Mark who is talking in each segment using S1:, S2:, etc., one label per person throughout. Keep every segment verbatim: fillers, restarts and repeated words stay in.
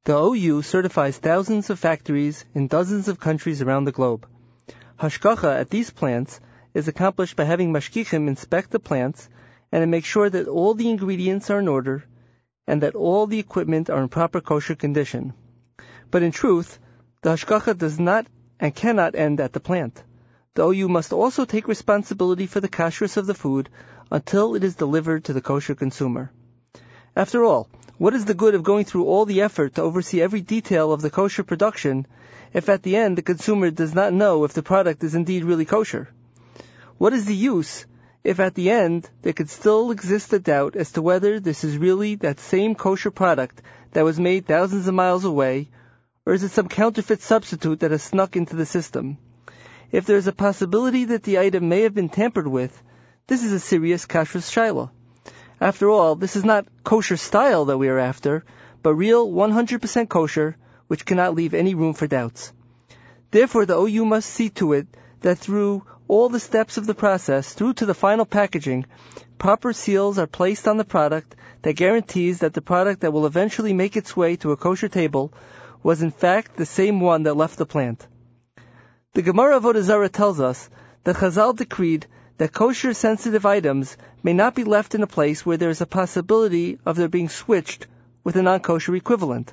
S1: The O U certifies thousands of factories in dozens of countries around the globe. Hashgacha at these plants is accomplished by having mashgichim inspect the plants and to make sure that all the ingredients are in order and that all the equipment are in proper kosher condition. But in truth, the hashgacha does not and cannot end at the plant. The O U must also take responsibility for the kashrus of the food until it is delivered to the kosher consumer. After all, what is the good of going through all the effort to oversee every detail of the kosher production if at the end the consumer does not know if the product is indeed really kosher? What is the use if at the end there could still exist a doubt as to whether this is really that same kosher product that was made thousands of miles away, or is it some counterfeit substitute that has snuck into the system? If there is a possibility that the item may have been tampered with, this is a serious kashrus shaila. After all, this is not kosher style that we are after, but real one hundred percent kosher, which cannot leave any room for doubts. Therefore, the O U must see to it that through all the steps of the process, through to the final packaging, proper seals are placed on the product that guarantees that the product that will eventually make its way to a kosher table was in fact the same one that left the plant. The Gemara Avodah Zarah tells us that Chazal decreed that kosher-sensitive items may not be left in a place where there is a possibility of their being switched with a non-kosher equivalent,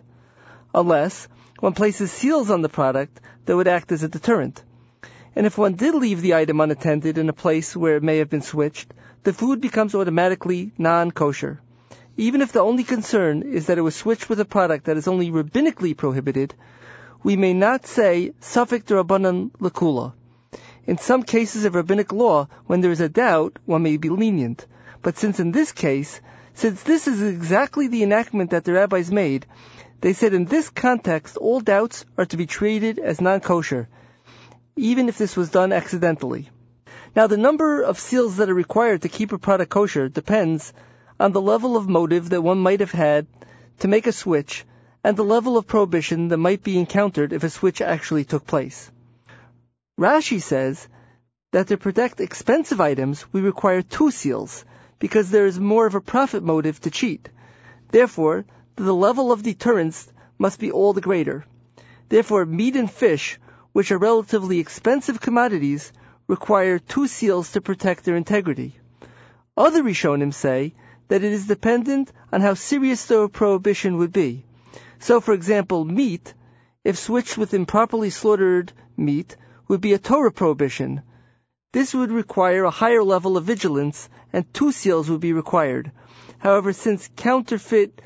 S1: unless one places seals on the product that would act as a deterrent. And if one did leave the item unattended in a place where it may have been switched, the food becomes automatically non-kosher. Even if the only concern is that it was switched with a product that is only rabbinically prohibited, we may not say Safek D'Rabbanan L'Kula. In some cases of rabbinic law, when there is a doubt, one may be lenient. But since in this case, since this is exactly the enactment that the rabbis made, they said in this context all doubts are to be treated as non-kosher, even if this was done accidentally. Now, the number of seals that are required to keep a product kosher depends on the level of motive that one might have had to make a switch and the level of prohibition that might be encountered if a switch actually took place. Rashi says that to protect expensive items, we require two seals, because there is more of a profit motive to cheat. Therefore, the level of deterrence must be all the greater. Therefore, meat and fish, which are relatively expensive commodities, require two seals to protect their integrity. Other Rishonim say that it is dependent on how serious the prohibition would be. So, for example, meat, if switched with improperly slaughtered meat, would be a Torah prohibition. This would require a higher level of vigilance, and two seals would be required. However, since counterfeit,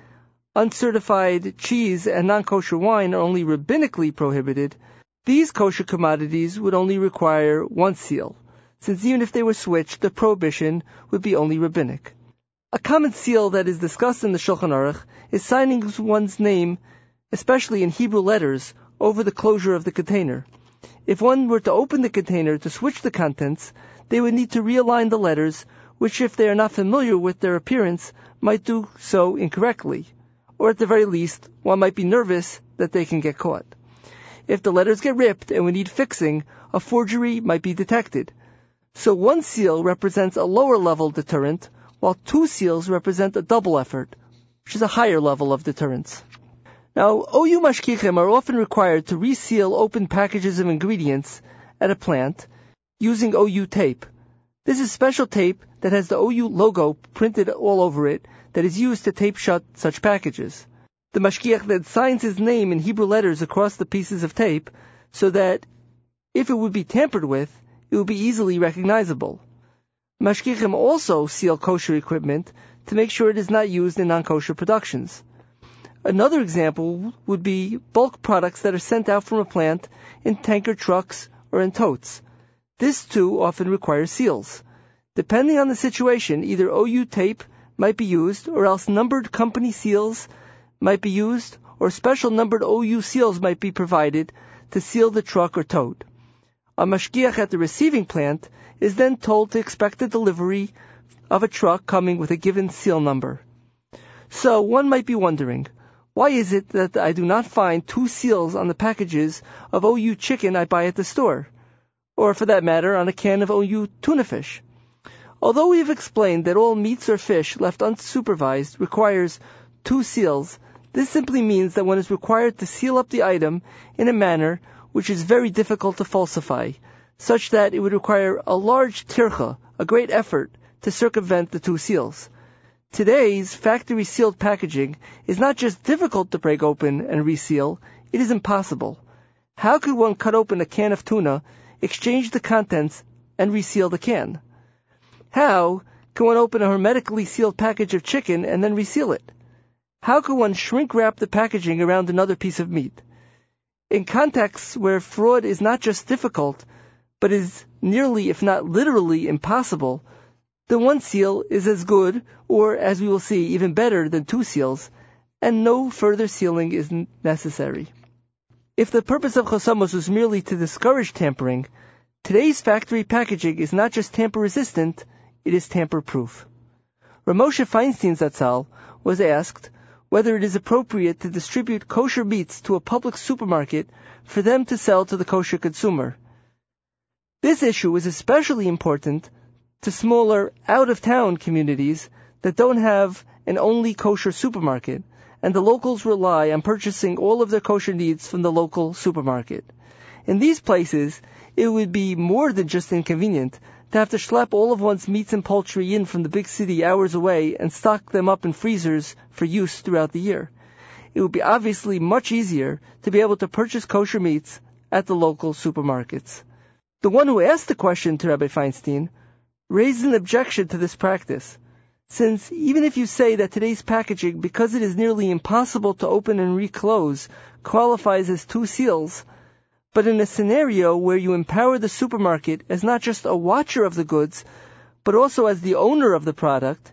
S1: uncertified cheese and non-kosher wine are only rabbinically prohibited, these kosher commodities would only require one seal, since even if they were switched, the prohibition would be only rabbinic. A common seal that is discussed in the Shulchan Aruch is signing one's name, especially in Hebrew letters, over the closure of the container. If one were to open the container to switch the contents, they would need to realign the letters, which if they are not familiar with their appearance, might do so incorrectly. Or at the very least, one might be nervous that they can get caught. If the letters get ripped and we need fixing, a forgery might be detected. So one seal represents a lower level deterrent, while two seals represent a double effort, which is a higher level of deterrence. Now, O U mashgichim are often required to reseal open packages of ingredients at a plant using O U tape. This is special tape that has the O U logo printed all over it that is used to tape shut such packages. The mashgiach then signs his name in Hebrew letters across the pieces of tape so that if it would be tampered with, it would be easily recognizable. Mashgichim also seal kosher equipment to make sure it is not used in non-kosher productions. Another example would be bulk products that are sent out from a plant in tanker trucks or in totes. This too often requires seals. Depending on the situation, either O U tape might be used, or else numbered company seals might be used, or special numbered O U seals might be provided to seal the truck or tote. A mashgiach at the receiving plant is then told to expect the delivery of a truck coming with a given seal number. So one might be wondering, why is it that I do not find two seals on the packages of O U chicken I buy at the store? Or for that matter, on a can of O U tuna fish? Although we have explained that all meats or fish left unsupervised requires two seals, This simply means that one is required to seal up the item in a manner which is very difficult to falsify, such that it would require a large tircha, a great effort, to circumvent the two seals. Today's factory sealed packaging is not just difficult to break open and reseal, it is impossible. How could one cut open a can of tuna, exchange the contents, and reseal the can? How can one open a hermetically sealed package of chicken and then reseal it? How can one shrink wrap the packaging around another piece of meat? In contexts where fraud is not just difficult, but is nearly, if not literally, impossible, the one seal is as good, or as we will see, even better than two seals, and no further sealing is necessary. If the purpose of Chosamos was merely to discourage tampering, today's factory packaging is not just tamper-resistant, it is tamper-proof. Rav Moshe Feinstein Zatzal was asked whether it is appropriate to distribute kosher meats to a public supermarket for them to sell to the kosher consumer. This issue is especially important to smaller, out-of-town communities that don't have an only kosher supermarket, and the locals rely on purchasing all of their kosher needs from the local supermarket. In these places, it would be more than just inconvenient to have to schlep all of one's meats and poultry in from the big city hours away and stock them up in freezers for use throughout the year. It would be obviously much easier to be able to purchase kosher meats at the local supermarkets. The one who asked the question to Rabbi Feinstein raised an objection to this practice, since even if you say that today's packaging, because it is nearly impossible to open and reclose, qualifies as two seals, but in a scenario where you empower the supermarket as not just a watcher of the goods, but also as the owner of the product,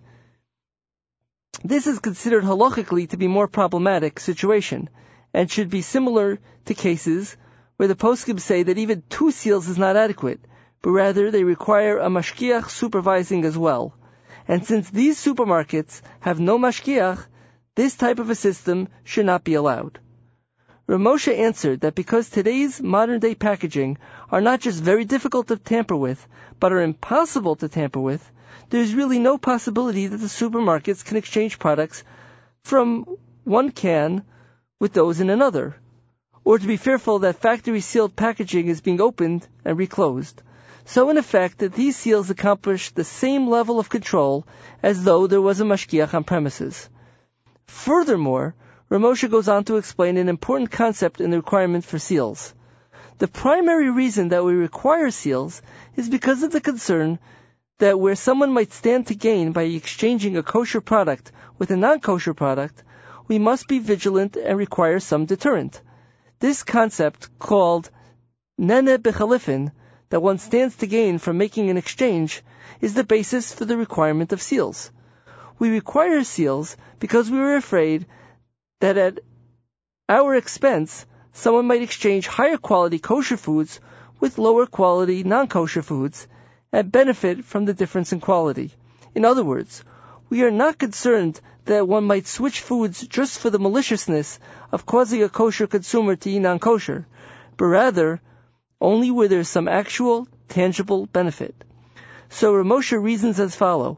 S1: this is considered halachically to be a more problematic situation, and should be similar to cases where the poskim say that even two seals is not adequate, but rather they require a mashkiach supervising as well. And since these supermarkets have no mashkiach, this type of a system should not be allowed. Rav Moshe answered that because today's modern-day packaging are not just very difficult to tamper with, but are impossible to tamper with, there is really no possibility that the supermarkets can exchange products from one can with those in another, or to be fearful that factory-sealed packaging is being opened and reclosed. So in effect, that these seals accomplish the same level of control as though there was a mashkiach on premises. Furthermore, Rav Moshe goes on to explain an important concept in the requirement for seals. The primary reason that we require seals is because of the concern that where someone might stand to gain by exchanging a kosher product with a non-kosher product, we must be vigilant and require some deterrent. This concept, called nene bechalifin, that one stands to gain from making an exchange, is the basis for the requirement of seals. We require seals because we are afraid that at our expense, someone might exchange higher quality kosher foods with lower quality non-kosher foods and benefit from the difference in quality. In other words, we are not concerned that one might switch foods just for the maliciousness of causing a kosher consumer to eat non-kosher, but rather only where there is some actual, tangible benefit. So Rav Moshe reasons as follows.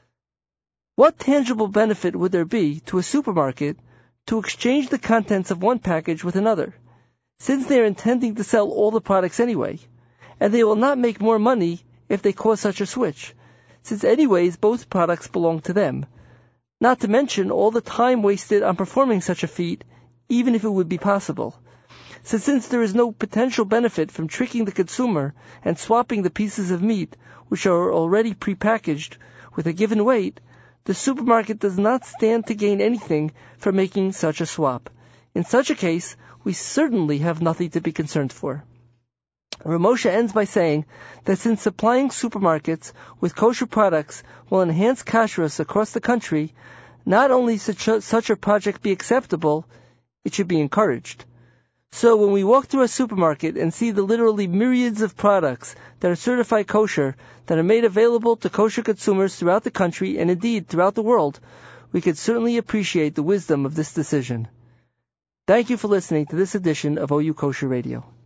S1: What tangible benefit would there be to a supermarket to exchange the contents of one package with another, since they are intending to sell all the products anyway, and they will not make more money if they cause such a switch, since anyways both products belong to them, not to mention all the time wasted on performing such a feat, even if it would be possible. So since there is no potential benefit from tricking the consumer and swapping the pieces of meat which are already prepackaged with a given weight, the supermarket does not stand to gain anything from making such a swap. In such a case, we certainly have nothing to be concerned for. Rav Moshe ends by saying that since supplying supermarkets with kosher products will enhance kashrus across the country, not only such a, such a project be acceptable, it should be encouraged. So when we walk through a supermarket and see the literally myriads of products that are certified kosher, that are made available to kosher consumers throughout the country and indeed throughout the world, we could certainly appreciate the wisdom of this decision. Thank you for listening to this edition of O U Kosher Radio.